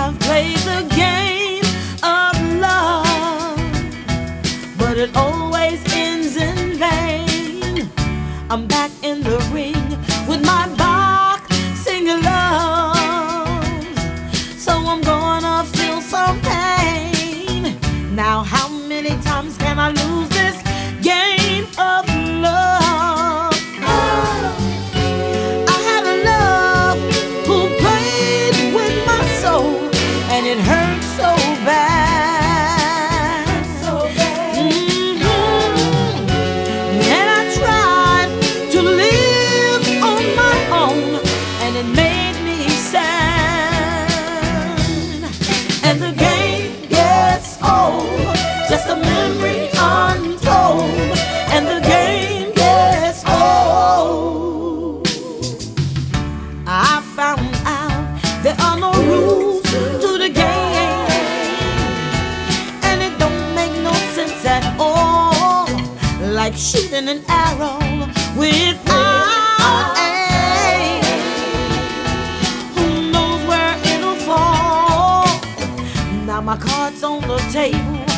I've played the game of love, but it always ends in vain. I'm back in the ring with my boxing gloves, so I'm gonna feel some pain. Now how many times can I lose this game of love? I had a love who played with my soul, and it hurt so bad. And I tried to live on my own, and it made me sad. And the game gets old, just a memory untold. And the game gets old. I found out there are no rules to the game, and it don't make no sense at all, like shooting an arrow without aim. Who knows where it'll fall? Now my cards on the table,